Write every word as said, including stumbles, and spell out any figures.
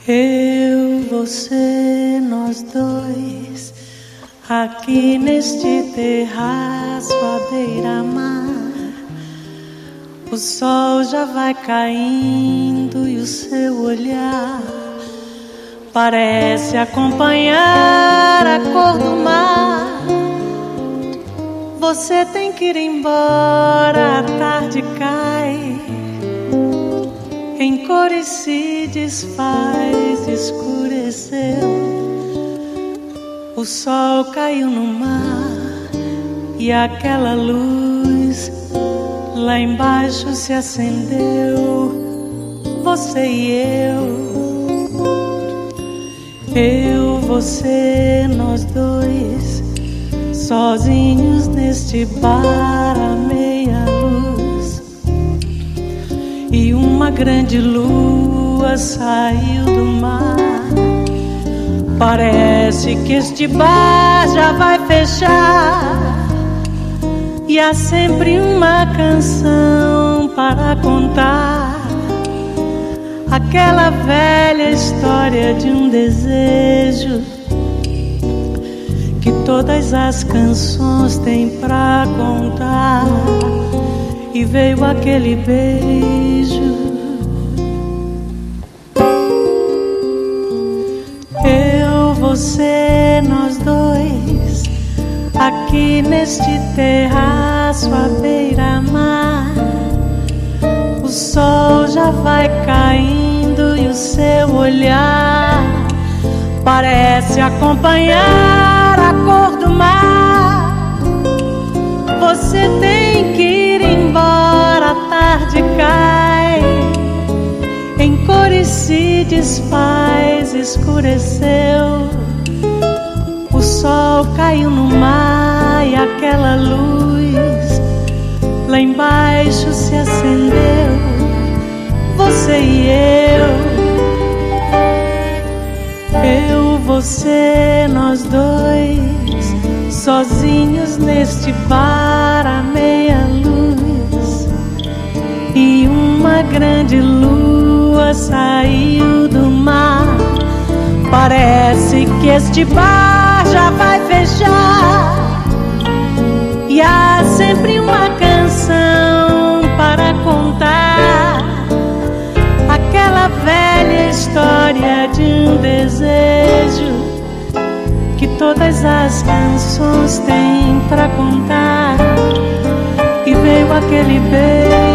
Eu, você, nós dois, aqui neste terraço à beira-mar. O sol já vai caindo e o seu olhar parece acompanhar a cor do mar. Você tem que ir embora, a tarde cai, em cores se desfaz, escureceu. O sol caiu no mar e aquela luz lá embaixo se acendeu. Você e eu, eu, você, nós dois, sozinhos neste bar à meia luz. E uma grande lua saiu do mar. Parece que este bar já vai fechar. E há sempre uma canção para contar, aquela velha história de um desejo que todas as canções têm pra contar. E veio aquele beijo. Eu, você, nós dois, aqui neste terraço à beira-mar. O sol já vai caindo e o seu olhar parece acompanhar a cor do mar. Você tem que ir embora, a tarde cai, em cores se desfaz, escureceu. O sol caiu no mar e aquela luz lá embaixo se acendeu. Você e eu, eu, você, nós dois, sozinhos neste bar à meia luz. E uma grande lua saiu do mar. Parece que este bar já vai fechar. E há sempre uma canção para contar, aquela velha história de um desejo que todas as canções têm pra contar. E veio aquele beijo.